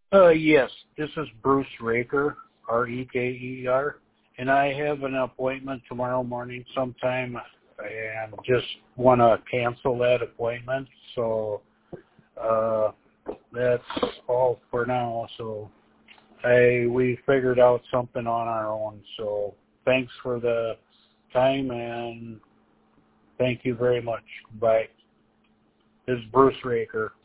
Yes, this is Bruce Raker, Reker, and I have an appointment tomorrow morning sometime, and just want to cancel that appointment. So that's all for now. So we figured out something on our own. So thanks for the time, and thank you very much. Bye. This is Bruce Raker.